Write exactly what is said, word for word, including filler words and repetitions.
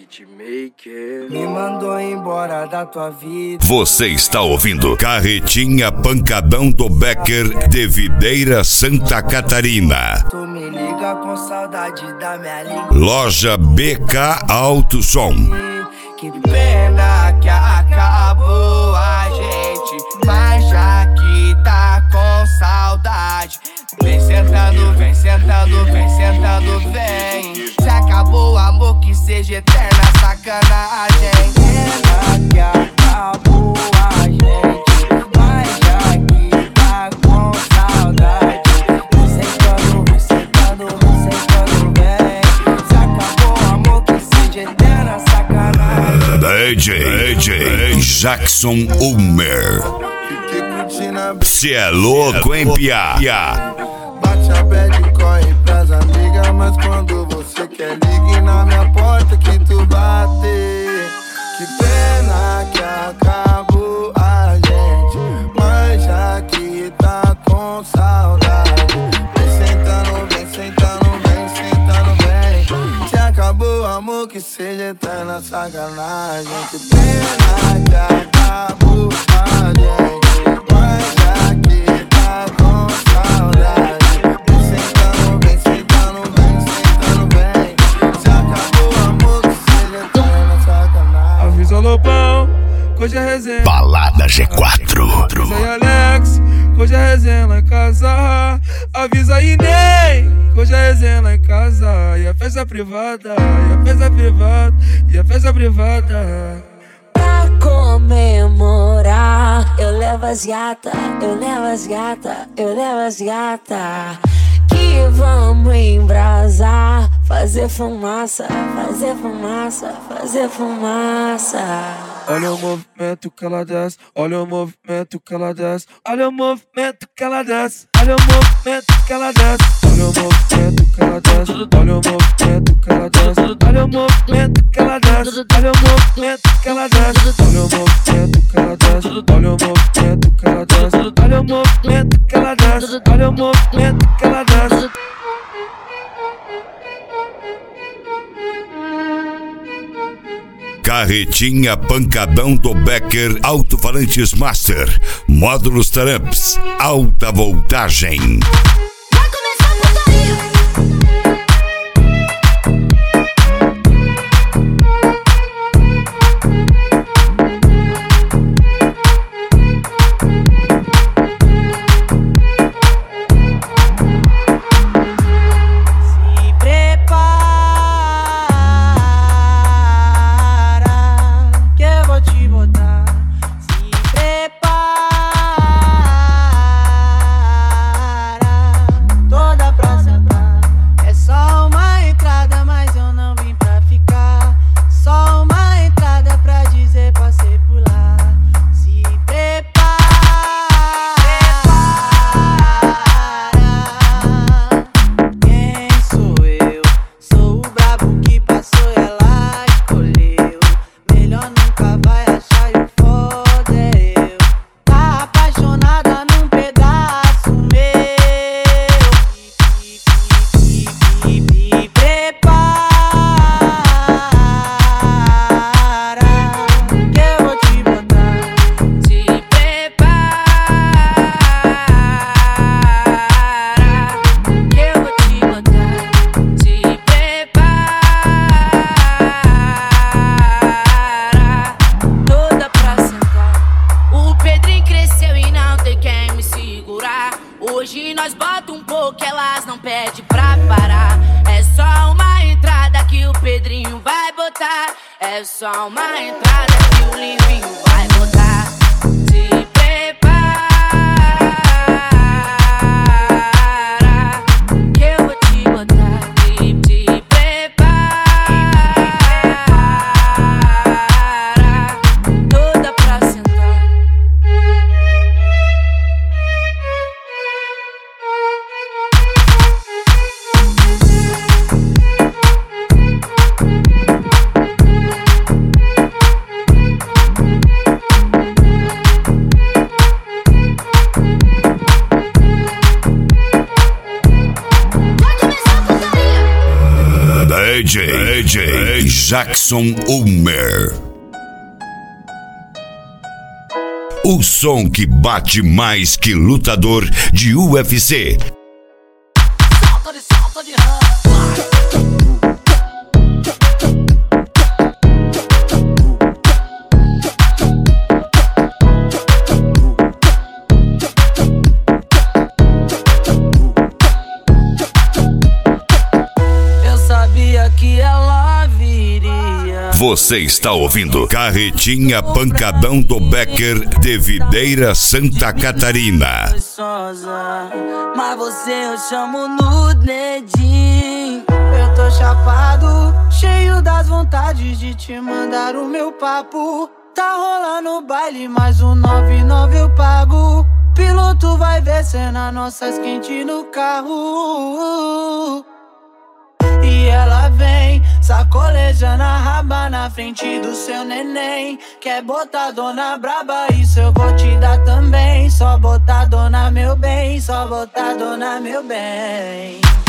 Hitmaker me mandou embora da tua vida. Você está ouvindo Carretinha Pancadão do Becker de Videira, Santa Catarina. Tu me liga com saudade da minha língua. Loja B K Alto Som. Que pena que acabou a gente, mas já que tá com saudade, vem sentando, vem sentando, vem sentando, vem. Se acabou o amor, que seja eterna sacanagem. Pena que acabou a gente, mas já que tá com saudade, vem sentando, vem sentando, vem sentando, vem. Se acabou o amor, que seja eterna sacanagem. D J, D J Jackson Ulmer. Se é louco, hein, piá? Bate a bad, corre pras amigas, mas quando você quer, ligue na minha porta que tu bate. Que pena que acabou a gente, mas já que tá com saudade, vem sentando, vem sentando, vem sentando, vem. Se acabou o amor, que seja eterna sacanagem. Que pena que acabou a gente, mas já que tá com saudade, vem sentando, vem sentando, vem sentando, vem. Se acabou o amor, que seja eterna sacanagem. Avisa o Lobão, que hoje é resenha. Balada G quatro. Avisa aí Alex, que hoje é resenha lá em casa. Avisa aí Ney, que hoje é resenha lá em casa. E a festa privada, e a festa privada, e a festa privada. Pra comemorar, eu levo as gata, eu levo as gata, eu levo as gata. Que vamos embrasar, fazer fumaça, fazer fumaça, fazer fumaça. Olha o movimento que ela desce, olha o movimento que ela desce, olha o movimento que ela desce, olha o movimento que ela desce, olha o movimento que ela desce, olha o movimento que ela desce, olha o movimento que ela desce, olha o movimento que ela desce, olha o movimento que ela desce, olha o movimento que ela desce, olha o movimento que ela desce, olha o movimento que ela desce. Carretinha Pancadão do Becker Alto-Falantes Master. Módulos Tramps. Alta voltagem. Vai começar a putaria. Hoje nós bota um pouco, elas não pedem pra parar. É só uma entrada que o Pedrinho vai botar. É só uma entrada que o Livinho vai botar. Se prepara, que eu vou te botar. Se, se prepara, toda pra sentar. Jackson Ulmer. O som que bate mais que lutador de U F C. Salta de salta de rã. Que ela viria. Você está ouvindo Carretinha Pancadão do Becker de Videira, Santa Catarina. Mas você eu chamo no dedinho. Eu tô chapado, cheio das vontades de te mandar o meu papo. Tá rolando o baile, mais um nove nove eu pago. Piloto vai ver cena nossas quentes no carro. E ela vem sacolejando a raba na frente do seu neném. Quer botar dona braba, isso eu vou te dar também. Só botar dona meu bem, só botar dona meu bem.